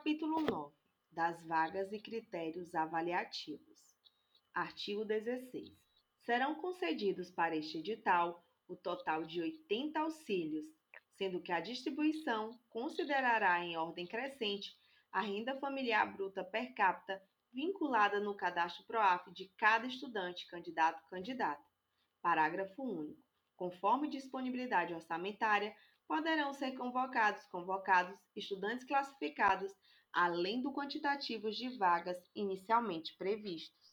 Capítulo 9 das vagas e critérios avaliativos. Artigo 16. Serão concedidos para este edital o total de 80 auxílios, sendo que a distribuição considerará em ordem crescente a renda familiar bruta per capita vinculada no cadastro PROAFI de cada estudante, candidato-candidata. Parágrafo único. Conforme disponibilidade orçamentária, poderão ser convocados estudantes classificados além do quantitativo de vagas inicialmente previstos.